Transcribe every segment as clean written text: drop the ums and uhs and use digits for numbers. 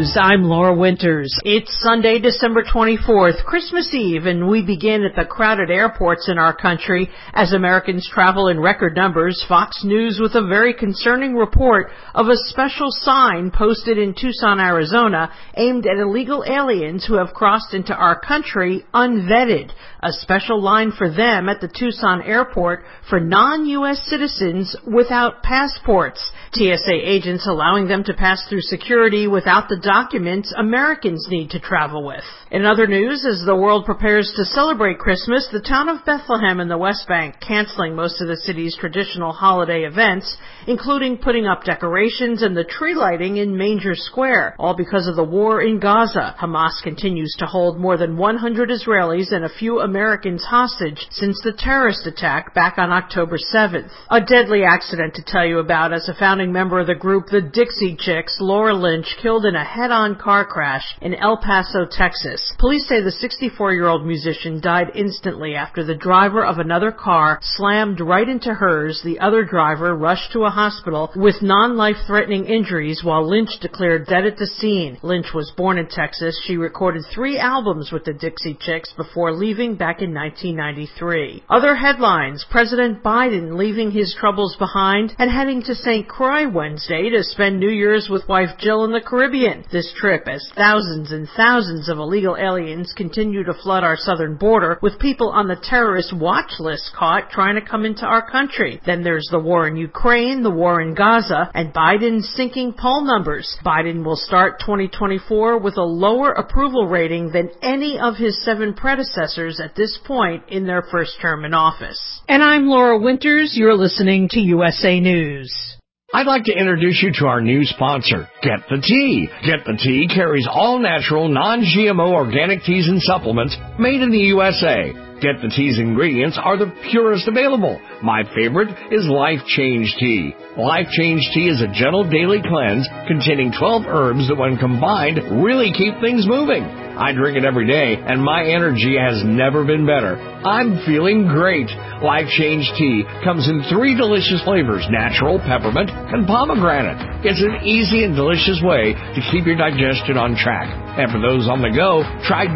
News. I'm Laura Winters. It's Sunday, December 24th, Christmas Eve, and we begin at the crowded airports in our country. As Americans travel in record numbers, Fox News with a very concerning report of a special sign posted in Tucson, Arizona, aimed at illegal aliens who have crossed into our country unvetted. A special line for them at the Tucson airport for non-U.S. citizens without passports. TSA agents allowing them to pass through security without the documents Americans need to travel with. In other news, as the world prepares to celebrate Christmas, the town of Bethlehem in the West Bank canceling most of the city's traditional holiday events, including putting up decorations and the tree lighting in Manger Square, all because of the war in Gaza. Hamas continues to hold more than 100 Israelis and a few Americans hostage since the terrorist attack back on October 7th. A deadly accident to tell you about as a founding member of the group the Dixie Chicks, Laura Lynch, killed in a head-on car crash in El Paso, Texas. Police say the 64-year-old musician died instantly after the driver of another car slammed right into hers. The other driver rushed to a hospital with non-life-threatening injuries while Lynch declared dead at the scene. Lynch was born in Texas. She recorded 3 albums with the Dixie Chicks before leaving back in 1993. Other headlines: President Biden leaving his troubles behind and heading to St. Croix Wednesday to spend New Year's with wife Jill in the Caribbean. This trip as thousands and thousands of illegal aliens continue to flood our southern border, with people on the terrorist watch list caught trying to come into our country. Then there's the war in Ukraine, the war in Gaza, and Biden's sinking poll numbers. Biden will start 2024 with a lower approval rating than any of his 7 predecessors at this point in their first term in office. And I'm Laura Winters. You're listening to USA News. I'd like to introduce you to our new sponsor, Get the Tea. Get the Tea carries all natural, non-GMO organic teas and supplements made in the USA. Get the Tea's ingredients are the purest available. My favorite is Life Change Tea. Life Change Tea is a gentle daily cleanse containing 12 herbs that when combined really keep things moving. I drink it every day and my energy has never been better. I'm feeling great. Life Change Tea comes in 3 delicious flavors: natural, peppermint, and pomegranate. It's an easy and delicious way to keep your digestion on track. And for those on the go, try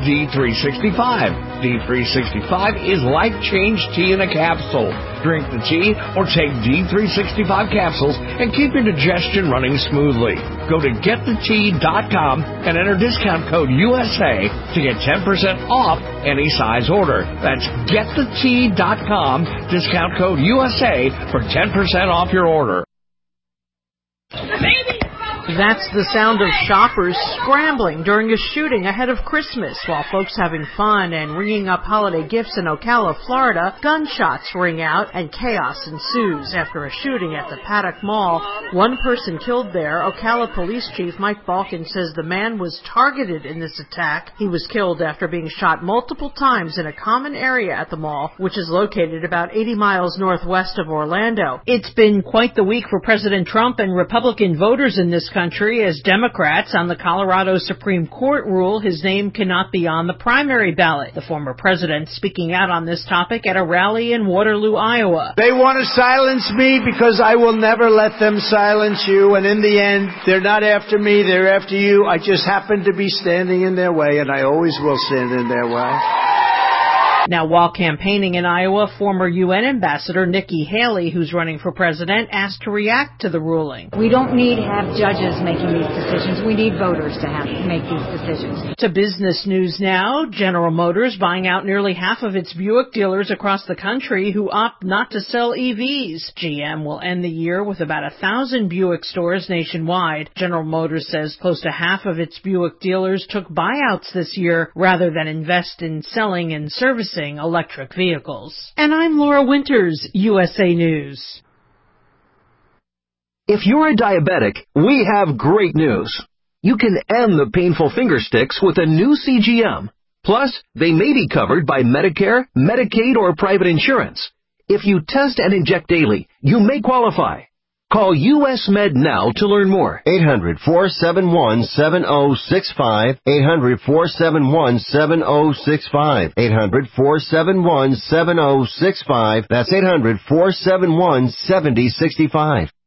D365. D365 is Life Change Tea in a capsule. Drink the tea or take D365 capsules and keep your digestion running smoothly. Go to getthetea.com and enter discount code USA to get 10% off any size order. That's getthetea.com, discount code USA for 10% off your order. That's the sound of shoppers scrambling during a shooting ahead of Christmas. While folks having fun and ringing up holiday gifts in Ocala, Florida, gunshots ring out and chaos ensues after a shooting at the Paddock Mall. 1 person killed there. Ocala Police Chief Mike Balkin says the man was targeted in this attack. He was killed after being shot multiple times in a common area at the mall, which is located about 80 miles northwest of Orlando. It's been quite the week for President Trump and Republican voters in this country as Democrats on the Colorado Supreme Court rule his name cannot be on the primary ballot. The former president speaking out on this topic at a rally in Waterloo, Iowa. They want to silence me because I will never let them silence you, and in the end, they're not after me, they're after you. I just happen to be standing in their way, and I always will stand in their way. Now, while campaigning in Iowa, former UN Ambassador Nikki Haley, who's running for president, asked to react to the ruling. We don't need to have judges making these decisions. We need voters to make these decisions. To business news now, General Motors buying out nearly half of its Buick dealers across the country who opt not to sell EVs. GM will end the year with about 1,000 Buick stores nationwide. General Motors says close to half of its Buick dealers took buyouts this year rather than invest in selling and servicing electric vehicles. And I'm Laura Winters, USA News. If you're a diabetic, we have great news. You can end the painful finger sticks with a new CGM. Plus, they may be covered by Medicare, Medicaid, or private insurance. If you test and inject daily, you may qualify. Call US Med now to learn more. 800-471-7065. 800-471-7065. 800-471-7065. That's 800-471-7065.